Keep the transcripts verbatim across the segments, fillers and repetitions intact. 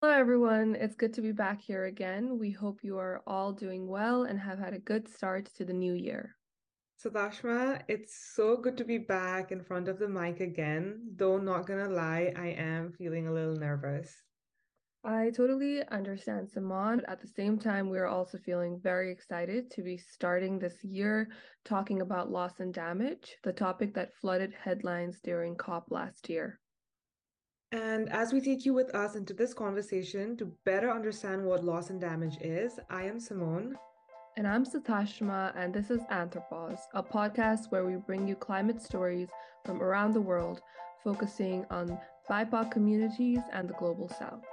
Hello, everyone. It's good to be back here again. We hope you are all doing well and have had a good start to the new year. Sadashma, it's so good to be back in front of the mic again, though not gonna lie, I am feeling a little nervous. I totally understand, Simon, but at the same time, we are also feeling very excited to be starting this year talking about loss and damage, the topic that flooded headlines during COP last year. And as we take you with us into this conversation to better understand what loss and damage is, I am Simone. And I'm Satashma, and this is Anthropos, a podcast where we bring you climate stories from around the world, focusing on B I P O C communities and the global south.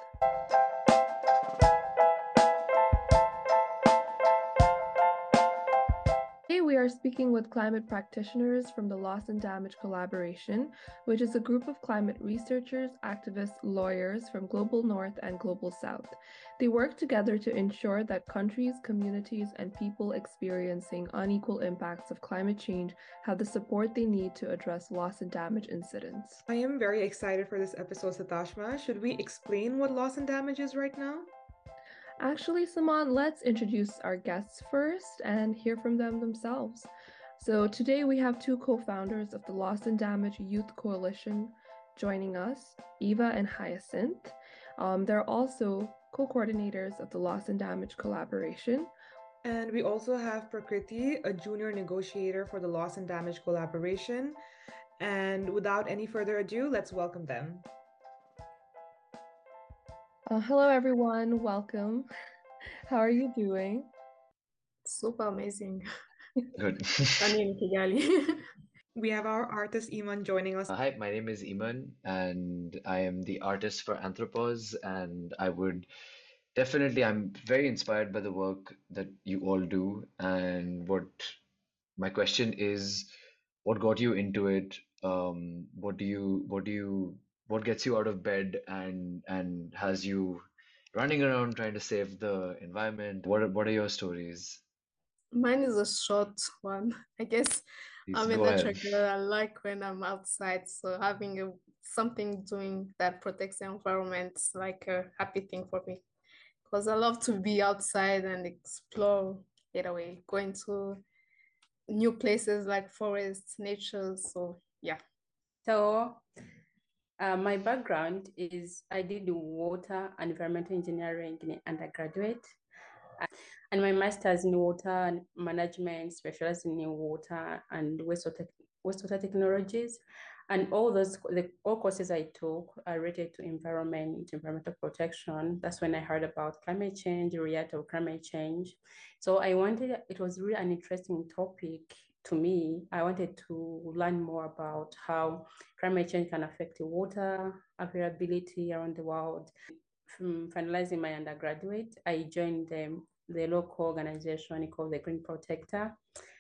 Today, we are speaking with climate practitioners from the Loss and Damage Collaboration, which is a group of climate researchers, activists, lawyers from Global North and Global South. They work together to ensure that countries, communities, and people experiencing unequal impacts of climate change have the support they need to address loss and damage incidents. I am very excited for this episode, Satashma. Should we explain what loss and damage is right now? Actually, Saman, let's introduce our guests first and hear from them themselves. So, today we have two co founders of the Loss and Damage Youth Coalition joining us, Eva and Hyacinth. Um, they're also co coordinators of the Loss and Damage Collaboration. And we also have Prakriti, a junior negotiator for the Loss and Damage Collaboration. And without any further ado, let's welcome them. Uh, hello, everyone. Welcome. How are you doing? Super amazing. Good. Sunny in Kigali. We have our artist Iman joining us. Uh, Hi, my name is Iman, and I am the artist for Anthropos. And I would definitely, I'm very inspired by the work that you all do. And what my question is, what got you into it? Um, what do you, what do you, what gets you out of bed and and has you running around trying to save the environment? What are, what are your stories? Mine is a short one. I guess Please I'm a go nature ahead. girl. I like when I'm outside, so having a something doing that protects the environment is like a happy thing for me. Because I love to be outside and explore, get away, going to new places like forests, nature. So yeah. So, uh, my background is I did water and environmental engineering in undergraduate, and my master's in water management, specialized in water and wastewater, wastewater technologies. And all those the all courses I took are related to environment, environmental protection. That's when I heard about climate change, reality of climate change. So I wanted, it was really an interesting topic to me. I wanted to learn more about how climate change can affect the water availability around the world. From finalizing my undergraduate, I joined the, the local organization called the Green Protector.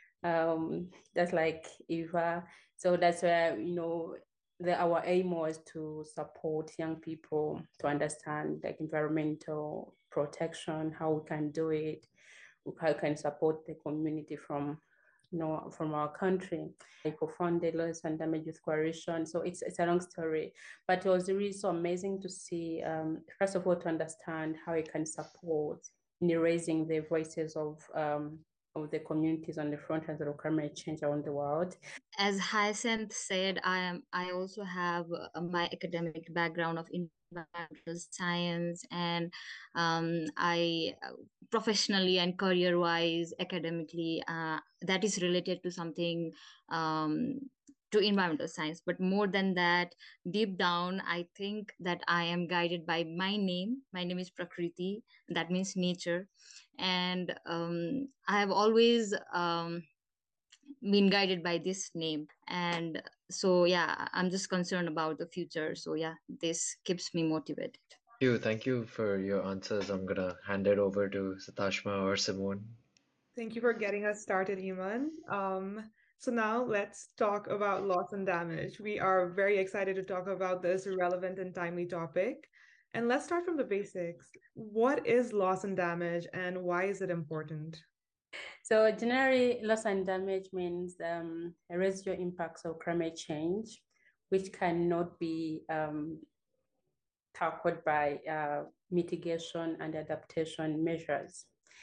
Um, that's like Eva. So that's where, you know, the, our aim was to support young people to understand like environmental protection, how we can do it, how we can support the community from you know, from our country. I co-founded Loss and Damage Youth Coalition. So it's it's a long story, but it was really so amazing to see, um, first of all, to understand how it can support in raising the voices of um, of the communities on the front lines of climate change around the world. As Hyacinth said, I am I also have uh, my academic background of environmental science, and um, I uh, professionally and career-wise, academically, uh, that is related to something um, to environmental science. But more than that, deep down, I think that I am guided by my name. My name is Prakriti. That means nature, and um, I have always um, been guided by this name. And so yeah, I'm just concerned about the future, so yeah, this keeps me motivated. You, thank you for your answers. I'm gonna hand it over to Satashma or Simone. Thank you for getting us started, Iman. Um, so now let's talk about loss and damage. We are very excited to talk about this relevant and timely topic. And let's start from the basics. What is loss and damage and why is it important? So generally, loss and damage means um, residual impacts of climate change, which cannot be um, tackled by uh, mitigation and adaptation measures.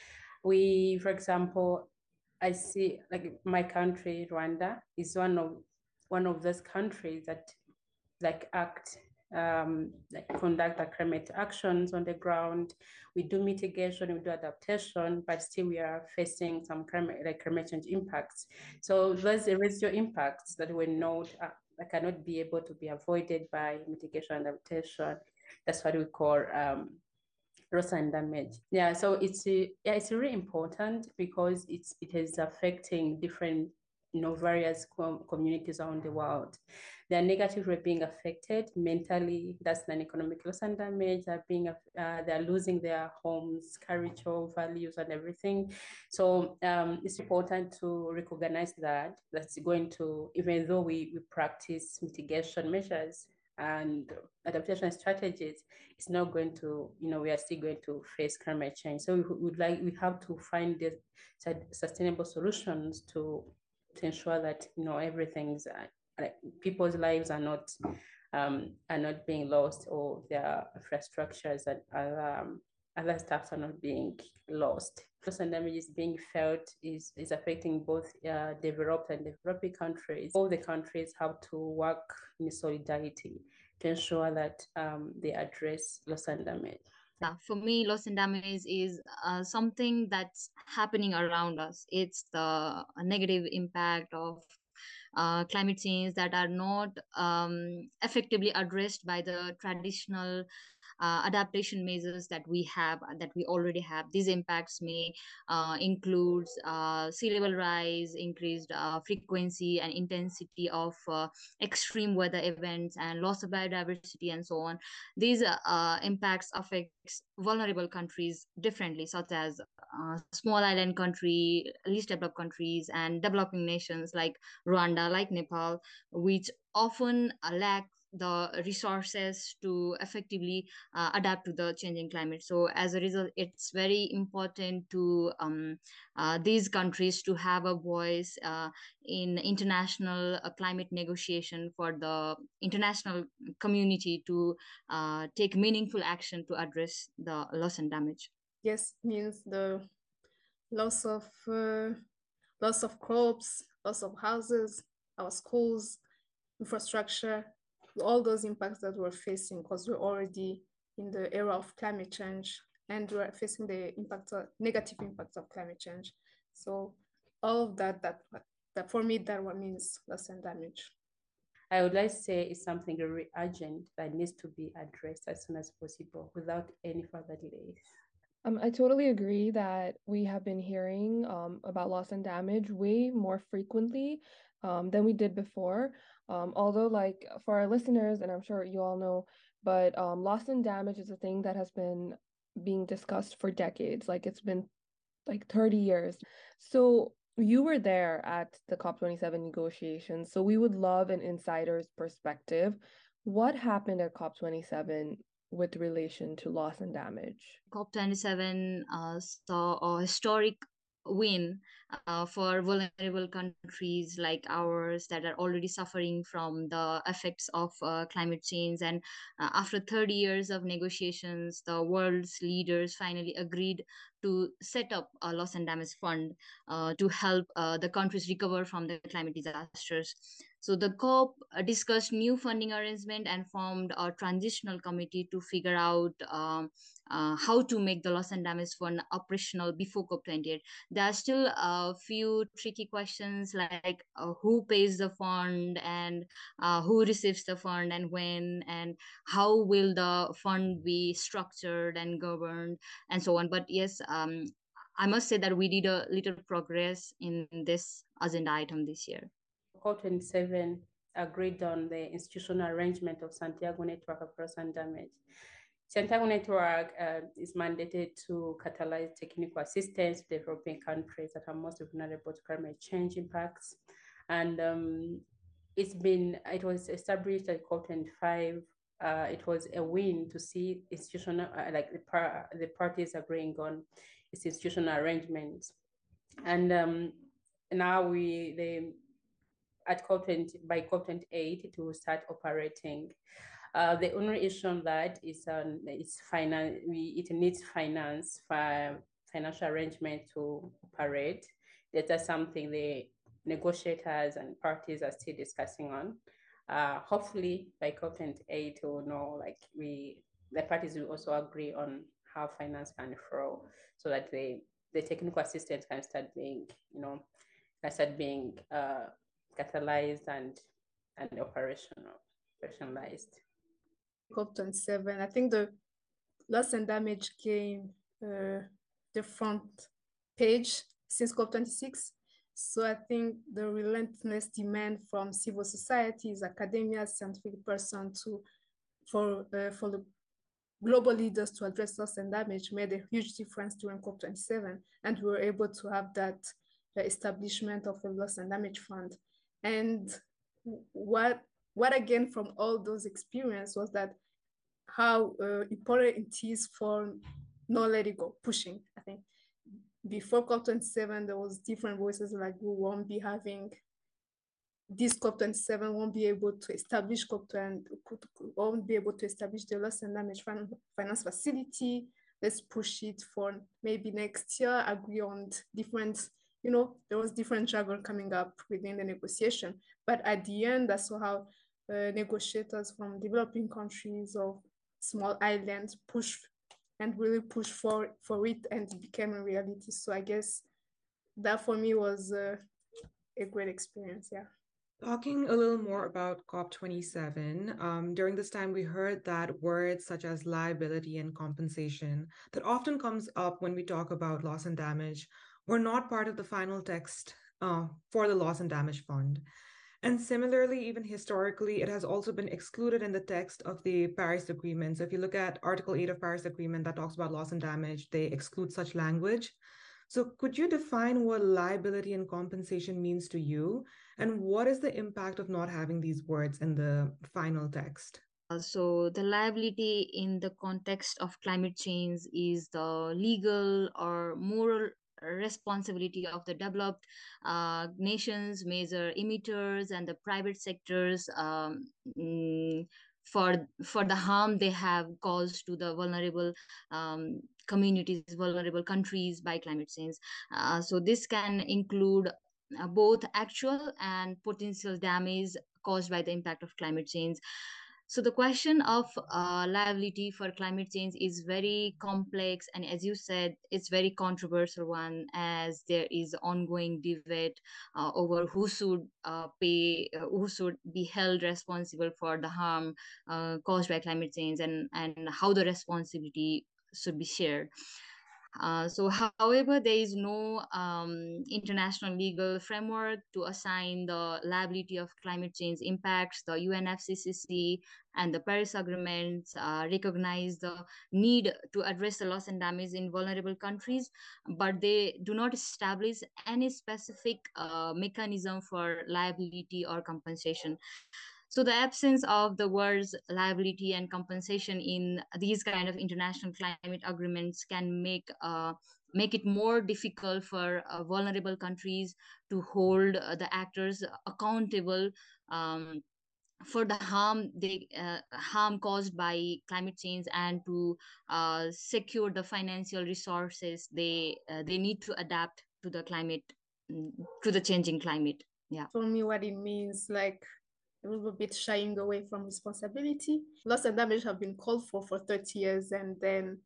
We, for example, I see like my country, Rwanda, is one of one of those countries that like act um, like conduct the climate actions on the ground. We do mitigation, we do adaptation, but still we are facing some climate like climate change impacts. So those residual impacts that we know uh, that cannot be able to be avoided by mitigation and adaptation. That's what we call um, loss and damage. Yeah, so it's uh, yeah, it's really important because it's it is affecting different you know various com communities around the world. They are negatively being affected mentally. That's non-economic loss and damage. They're being uh, they're losing their homes, cultural values, and everything. So um, it's important to recognize that that's going to even though we we practice mitigation measures and adaptation strategies, it's not going to, you know, we are still going to face climate change. So we would like, we have to find the sustainable solutions to, to ensure that, you know, everything's, uh, like people's lives are not, um, are not being lost, or their infrastructures and other, um, other stuff are not being lost. Loss and damage is being felt is, is affecting both uh, developed and developing countries. All the countries have to work in solidarity to ensure that um, they address loss and damage. Yeah, for me, loss and damage is uh, something that's happening around us. It's the negative impact of uh, climate change that are not um, effectively addressed by the traditional uh, adaptation measures that we have, that we already have. These impacts may uh, include uh, sea level rise, increased uh, frequency and intensity of uh, extreme weather events, and loss of biodiversity, and so on. These uh, impacts affect vulnerable countries differently, such as uh, small island country, least developed countries, and developing nations like Rwanda, like Nepal, which often uh, lack the resources to effectively uh, adapt to the changing climate. So as a result, it's very important to um, uh, these countries to have a voice uh, in international uh, climate negotiation, for the international community to uh, take meaningful action to address the loss and damage. Yes, means the loss of uh, loss of crops, loss of houses, our schools, infrastructure, all those impacts that we're facing, because we're already in the era of climate change and we're facing the impact of, negative impacts of climate change. So all of that, that, that for me, that what means loss and damage. I would like to say it's something very urgent that needs to be addressed as soon as possible without any further delays. Um, I totally agree that we have been hearing um, about loss and damage way more frequently um, than we did before. Um, although, like, for our listeners, and I'm sure you all know, but um, loss and damage is a thing that has been being discussed for decades. Like, it's been like thirty years. So you were there at the COP twenty-seven negotiations. So we would love an insider's perspective. What happened at COP twenty-seven with relation to loss and damage? COP twenty-seven uh, saw a historic win uh, for vulnerable countries like ours that are already suffering from the effects of uh, climate change. And uh, after thirty years of negotiations, the world's leaders finally agreed to set up a loss and damage fund uh, to help uh, the countries recover from the climate disasters. So the COP uh, discussed new funding arrangement and formed a transitional committee to figure out um, uh, how to make the loss and damage fund operational before COP twenty-eight. There are still a few tricky questions, like uh, who pays the fund, and uh, who receives the fund, and when, and how will the fund be structured and governed, and so on. But yes, um, I must say that we did a little progress in this agenda item this year. COP twenty-seven agreed on the institutional arrangement of Santiago Network of Loss and Damage. Santiago Network uh, is mandated to catalyze technical assistance to developing countries that are most vulnerable to climate change impacts. And um, it's been, it was established at COP twenty-five. Uh, it was a win to see institutional, uh, like the, par the parties agreeing on its institutional arrangements. And um, now we, the, at COP twenty, by COP twenty-eight, it will start operating. Uh, the only issue on that is um, it's finance. We it needs finance for financial arrangement to operate. That is something the negotiators and parties are still discussing on. Uh, hopefully by COP twenty-eight, we'll know like we the parties will also agree on how finance can flow, so that the the technical assistance can start being you know can start being uh, catalyzed and and operational operationalized. COP twenty-seven, I think the loss and damage came uh, the front page since COP twenty-six. So I think the relentless demand from civil societies, academia, scientific person to for uh, for the global leaders to address loss and damage made a huge difference during COP twenty-seven, and we were able to have that the establishment of a loss and damage fund. And what what again from all those experiences was that how uh, important it is for not let it go, pushing. I think before COP twenty-seven, there was different voices like we won't be having this COP twenty-seven, won't be able to establish COP twenty, won't be able to establish the loss and damage finance facility. Let's push it for maybe next year, agree on different, you know, there was different jargon coming up within the negotiation. But at the end, that's how uh, negotiators from developing countries or small islands push and really push for, for it, and it became a reality. So I guess that for me was uh, a great experience, yeah. Talking a little more about COP twenty-seven, um, during this time we heard that words such as liability and compensation that often comes up when we talk about loss and damage were not part of the final text uh, for the Loss and Damage Fund. And similarly, even historically, it has also been excluded in the text of the Paris Agreement. So if you look at Article eight of Paris Agreement that talks about loss and damage, they exclude such language. So could you define what liability and compensation means to you? And what is the impact of not having these words in the final text? Uh, so the liability in the context of climate change is the legal or moral responsibility of the developed uh, nations, major emitters, and the private sectors um, mm, for for the harm they have caused to the vulnerable um, communities, vulnerable countries by climate change. Uh, so this can include uh, both actual and potential damage caused by the impact of climate change. So the question of uh, liability for climate change is very complex, and as you said, it's very controversial one, as there is ongoing debate uh, over who should uh, pay, uh, who should be held responsible for the harm uh, caused by climate change, and and how the responsibility should be shared. Uh, so, however, there is no um, international legal framework to assign the liability of climate change impacts. The U N F C C C and the Paris Agreement uh, recognize the need to address the loss and damage in vulnerable countries, but they do not establish any specific uh, mechanism for liability or compensation. So the absence of the words liability and compensation in these kind of international climate agreements can make uh, make it more difficult for uh, vulnerable countries to hold uh, the actors accountable um, for the harm they uh, harm caused by climate change, and to uh, secure the financial resources they uh, they need to adapt to the climate to the changing climate. Yeah. For me, what it means, like a little bit shying away from responsibility. Loss and damage have been called for for thirty years, and then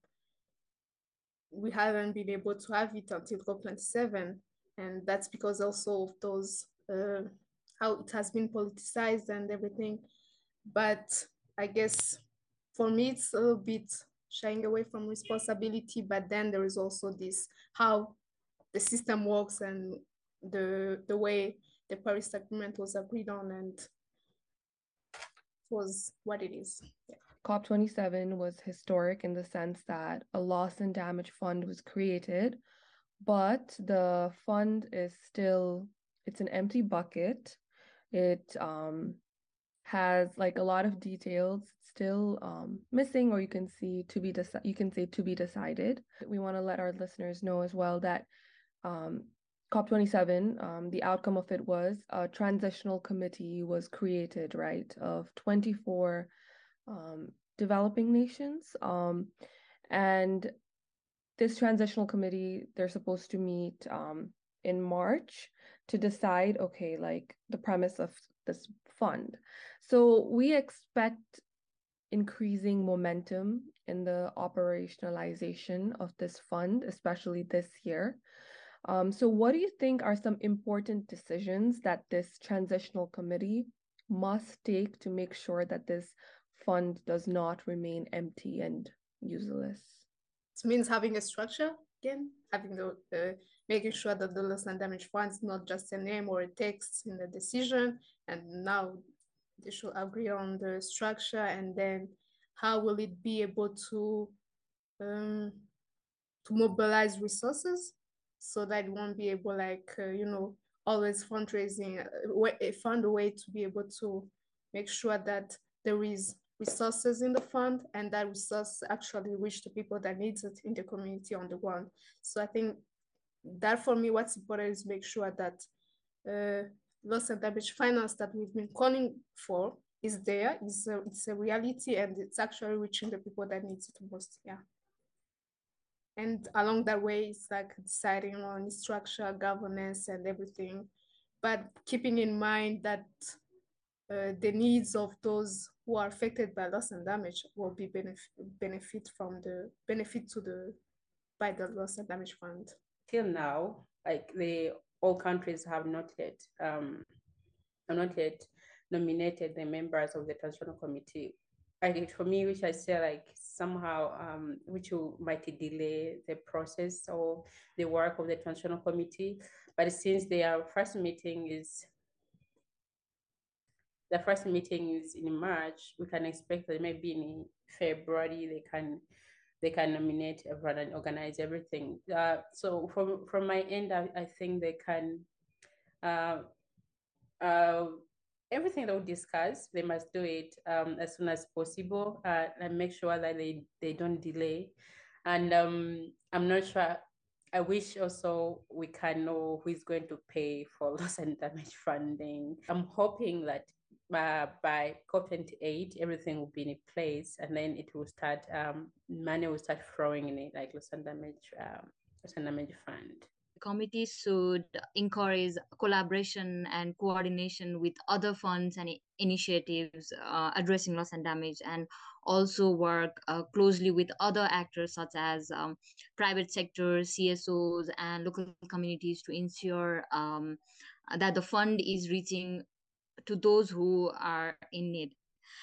we haven't been able to have it until COP twenty-seven. And that's because also of those, uh, how it has been politicized and everything. But I guess for me, it's a little bit shying away from responsibility, but then there is also this, how the system works and the, the way the Paris Agreement was agreed on, and was what it is. Yeah. COP twenty-seven was historic in the sense that a loss and damage fund was created, but the fund is still, it's an empty bucket. It um, has like a lot of details still um, missing, or you can see to be deci- you can say to be decided. We want to let our listeners know as well that um, COP twenty-seven, um, the outcome of it was a transitional committee was created, right, of twenty-four um, developing nations. Um, and this transitional committee, they're supposed to meet um, in March to decide, okay, like the premise of this fund. So we expect increasing momentum in the operationalization of this fund, especially this year. Um, so what do you think are some important decisions that this transitional committee must take to make sure that this fund does not remain empty and useless? It means having a structure again, having the uh, making sure that the loss and damage fund is not just a name or a text in the decision, and now they should agree on the structure, and then how will it be able to um, to mobilize resources so that it won't be able, like uh, you know, always fundraising, uh, find a way to be able to make sure that there is resources in the fund and that resource actually reach the people that needs it in the community on the ground. So I think that for me, what's important is make sure that uh, loss and damage finance that we've been calling for is there, is a, it's a reality, and it's actually reaching the people that needs it most. Yeah. And along that way, it's like deciding on structure, governance, and everything, but keeping in mind that uh, the needs of those who are affected by loss and damage will be benefit benefit from the benefit to the by the loss and damage fund. Till now, like the all countries have not yet um have not yet nominated the members of the transitional committee. Like for me, which I say like somehow um which will, might delay the process or the work of the transitional committee. But since their first meeting is the first meeting is in March, we can expect that maybe in February they can they can nominate everyone and organize everything. Uh, so from from my end, I, I think they can uh, uh, everything that we discuss, they must do it um, as soon as possible uh, and make sure that they, they don't delay. And um, I'm not sure, I wish also we can know who is going to pay for loss and damage funding. I'm hoping that uh, by COP twenty-eight, everything will be in place and then it will start, um, money will start flowing in it, like loss and damage, um, loss and damage fund. Committees should encourage collaboration and coordination with other funds and initiatives uh, addressing loss and damage, and also work uh, closely with other actors such as um, private sector, C S Os, and local communities to ensure um, that the fund is reaching to those who are in need.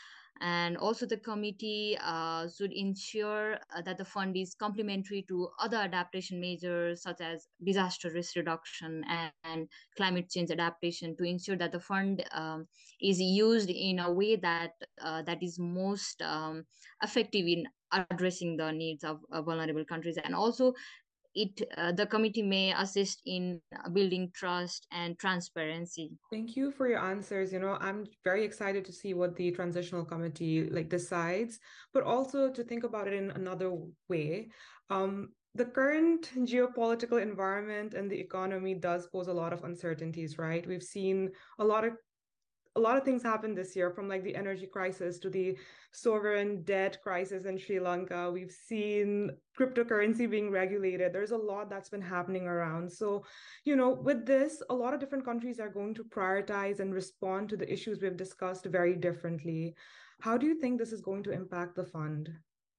And also the committee uh, should ensure uh, that the fund is complementary to other adaptation measures such as disaster risk reduction and, and climate change adaptation, to ensure that the fund um, is used in a way that uh, that is most um, effective in addressing the needs of uh, vulnerable countries. And also it uh, the committee may assist in building trust and transparency. Thank you for your answers. You know, I'm very excited to see what the transitional committee like decides, but also to think about it in another way. Um, the current geopolitical environment and the economy does pose a lot of uncertainties, right? We've seen a lot of a lot of things happened this year, from like the energy crisis to the sovereign debt crisis in Sri Lanka. We've seen cryptocurrency being regulated. There's a lot that's been happening around. So, you know, with this, a lot of different countries are going to prioritize and respond to the issues we've discussed very differently. How do you think this is going to impact the fund?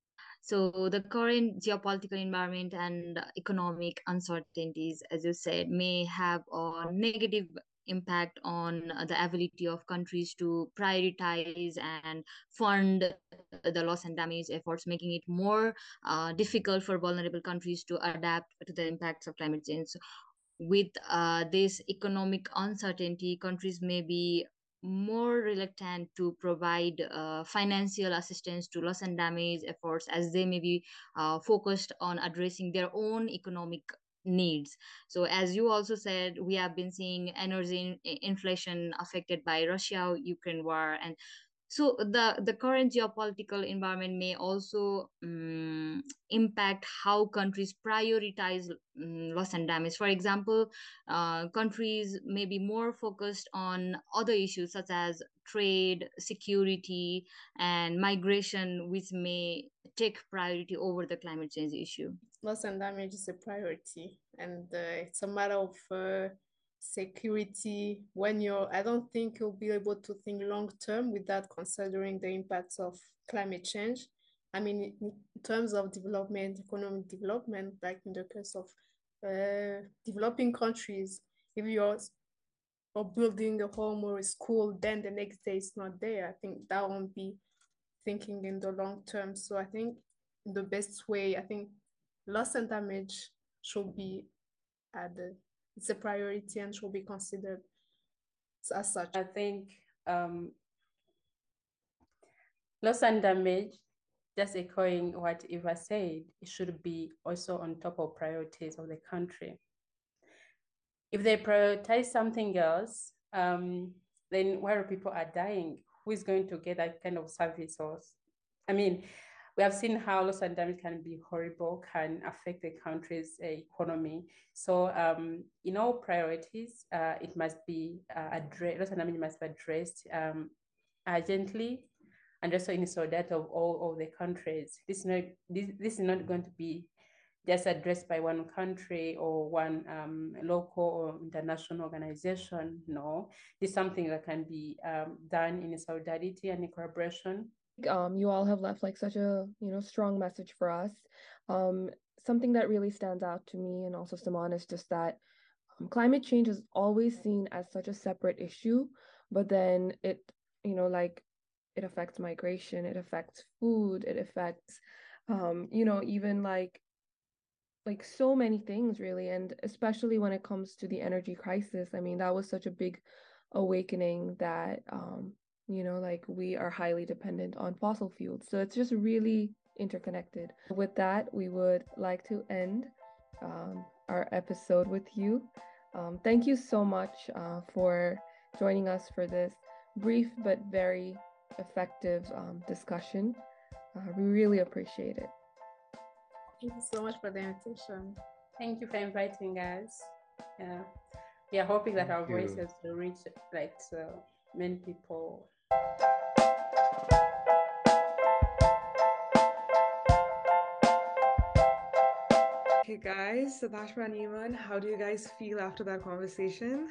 So the current geopolitical environment and economic uncertainties, as you said, may have a negative impact on the ability of countries to prioritize and fund the loss and damage efforts, making it more uh, difficult for vulnerable countries to adapt to the impacts of climate change. So with uh, this economic uncertainty, countries may be more reluctant to provide uh, financial assistance to loss and damage efforts, as they may be uh, focused on addressing their own economic needs. So as you also said, we have been seeing energy in, inflation affected by Russia Ukraine war, and so the the current geopolitical environment may also um, impact how countries prioritize um, loss and damage. For example, uh, countries may be more focused on other issues such as trade, security, and migration, which may take priority over the climate change issue? Loss and damage is a priority, and uh, it's a matter of uh, security. When you're, I don't think you'll be able to think long term without considering the impacts of climate change. I mean, in terms of development, economic development, like in the case of uh, developing countries, if you're or building a home or a school, then the next day it's not there. I think that won't be thinking in the long term. So I think the best way, I think loss and damage should be added. It's a priority and should be considered as such. I think um, loss and damage, just echoing what Eva said, it should be also on top of priorities of the country. If they prioritize something else, um, then while people are dying, who is going to get that kind of service? Or, I mean, we have seen how loss and damage can be horrible, can affect the country's uh, economy. So um, in all priorities, uh, it must be uh, addressed, loss and damage must be addressed um, urgently, and also in solidarity of all of the countries. This is not, this, this is not going to be just addressed by one country or one um, local or international organization. No, it's something that can be um, done in solidarity and in collaboration. Um, you all have left like such a, you know, strong message for us. Um, something that really stands out to me and also Simone is just that um, climate change is always seen as such a separate issue, but then it, you know, like it affects migration, it affects food, it affects, um, you know, even like like so many things really, and especially when it comes to the energy crisis. I mean, that was such a big awakening that um you know, like we are highly dependent on fossil fuels, so it's just really interconnected. With that, we would like to end um, our episode with you. Um, thank you so much uh, for joining us for this brief but very effective um, discussion. Uh, we really appreciate it. Thank you so much for the invitation. Thank you for inviting us. Yeah, we are hoping that Thank our you. voices will reach like so many people. Okay, guys, Sadashma and Iman, how do you guys feel after that conversation?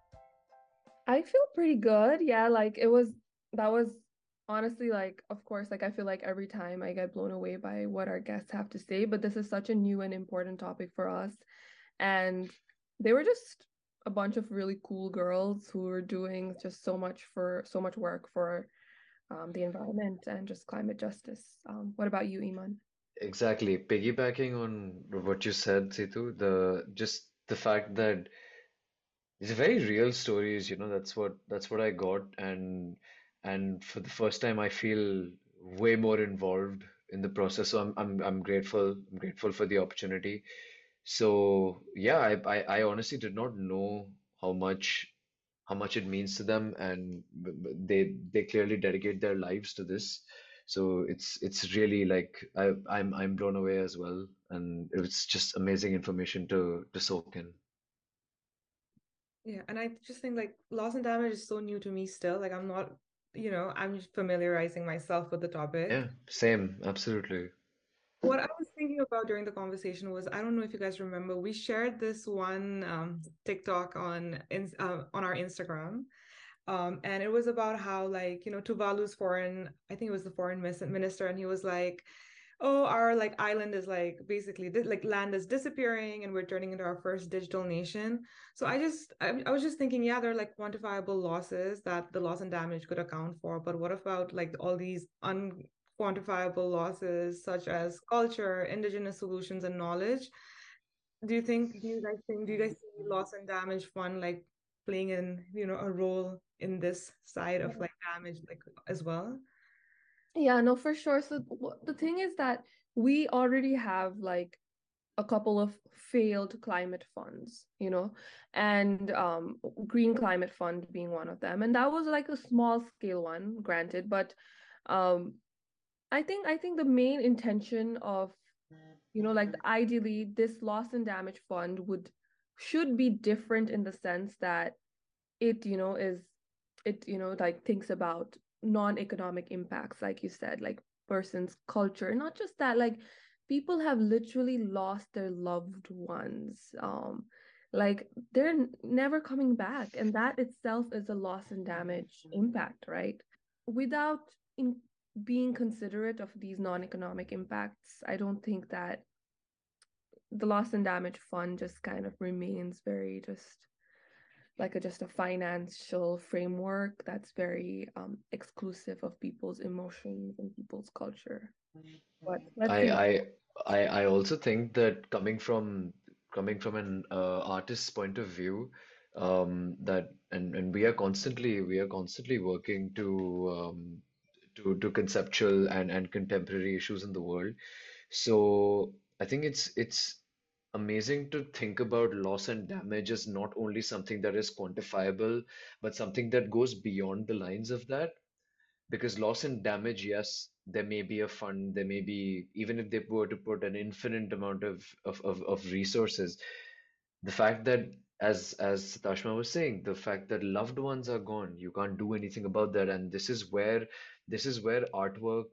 I feel pretty good. Yeah, like it was, that was honestly like, of course, like I feel like every time I get blown away by what our guests have to say, but this is such a new and important topic for us. And they were just a bunch of really cool girls who were doing just so much for so much work for um, the environment and just climate justice. Um, what about you, Iman? Exactly. Piggybacking on what you said, Situ, the just the fact that these are very real stories, you know, that's what that's what I got, and and for the first time I feel way more involved in the process. So I'm I'm I'm grateful. I'm grateful for the opportunity. So yeah, I, I I honestly did not know how much how much it means to them, and b- b- they they clearly dedicate their lives to this. So it's it's really like I I'm I'm blown away as well, and it's just amazing information to to soak in. Yeah, and I just think like loss and damage is so new to me still. Like I'm not, you know, I'm just familiarizing myself with the topic. Yeah, same, absolutely. What I was thinking about during the conversation was, I don't know if you guys remember, we shared this one um, TikTok on in, uh, on our Instagram. Um, and it was about how like, you know, Tuvalu's foreign, I think it was the foreign minister, and he was like, oh, our like island is like basically like land is disappearing and we're turning into our first digital nation. So I just I, I was just thinking, yeah, there are like quantifiable losses that the loss and damage could account for, but what about like all these unquantifiable losses such as culture, indigenous solutions, and knowledge? Do you think, do you guys think, do you guys see loss and damage fund like playing in, you know, a role in this side of like damage like as well? Yeah, no, for sure. So the thing is that we already have like a couple of failed climate funds, you know, and um, Green Climate Fund being one of them. And that was like a small scale one, granted, but um, I think I think the main intention of, you know, like ideally this loss and damage fund would should be different in the sense that it, you know, is it, you know, like thinks about non-economic impacts, like you said, like person's culture. Not just that, like people have literally lost their loved ones. Um, like they're n- never coming back, and that itself is a loss and damage impact, right? Without in being considerate of these non-economic impacts, I don't think that the loss and damage fund just kind of remains very just like a just a financial framework that's very um, exclusive of people's emotions and people's culture. But let's I see. I I I also think that coming from coming from an uh, artist's point of view, um, that and and we are constantly we are constantly working to um, to to conceptual and and contemporary issues in the world. So I think it's it's amazing to think about loss and damage as not only something that is quantifiable, but something that goes beyond the lines of that. Because loss and damage, yes, there may be a fund, there may be, even if they were to put an infinite amount of of of, of resources, the fact that as as Tashma was saying, the fact that loved ones are gone, you can't do anything about that. And this is where this is where artwork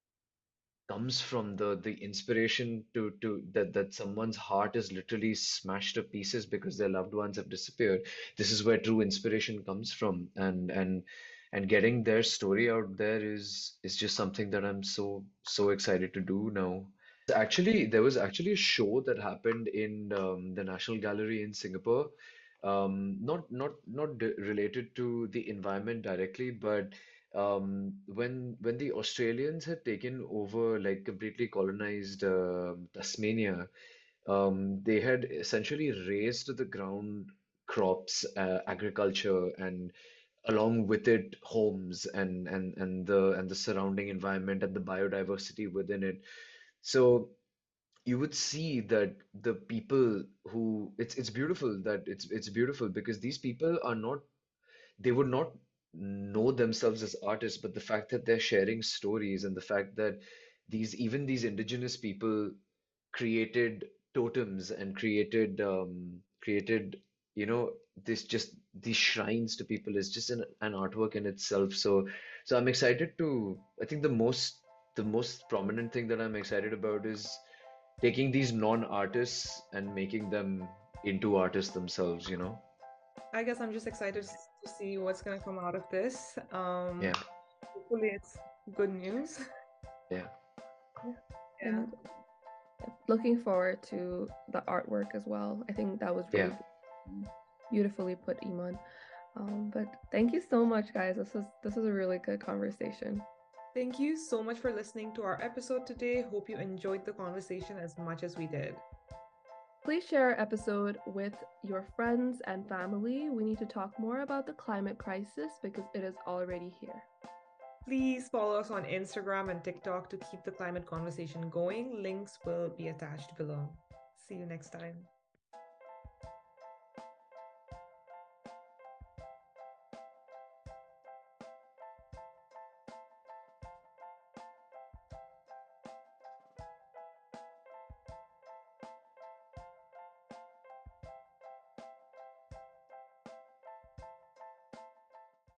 comes from, the the inspiration to to that that someone's heart is literally smashed to pieces because their loved ones have disappeared. This is where true inspiration comes from, and and and getting their story out there is is just something that I'm so so excited to do now. Actually, there was actually a show that happened in um, the National Gallery in Singapore. Um, not not not d- related to the environment directly, but um, when when the Australians had taken over, like completely colonized uh, Tasmania, um, they had essentially razed to the ground crops, uh, agriculture, and along with it, homes and and and the and the surrounding environment and the biodiversity within it. So you would see that the people who it's it's beautiful that it's it's beautiful because these people are not, they would not know themselves as artists, but the fact that they're sharing stories and the fact that these even these indigenous people created totems and created um, created you know this just these shrines to people is just an, an artwork in itself. So so I'm excited to, I think the most the most prominent thing that I'm excited about is taking these non-artists and making them into artists themselves, you know? I guess I'm just excited s- to see what's gonna come out of this. Um, Yeah, hopefully it's good news. yeah. Yeah. Yeah. And looking forward to the artwork as well. I think that was really Yeah. beautifully put, Iman. Um, but thank you so much, guys. This was this was a really good conversation. Thank you so much for listening to our episode today. Hope you enjoyed the conversation as much as we did. Please share our episode with your friends and family. We need to talk more about the climate crisis because it is already here. Please follow us on Instagram and TikTok to keep the climate conversation going. Links will be attached below. See you next time.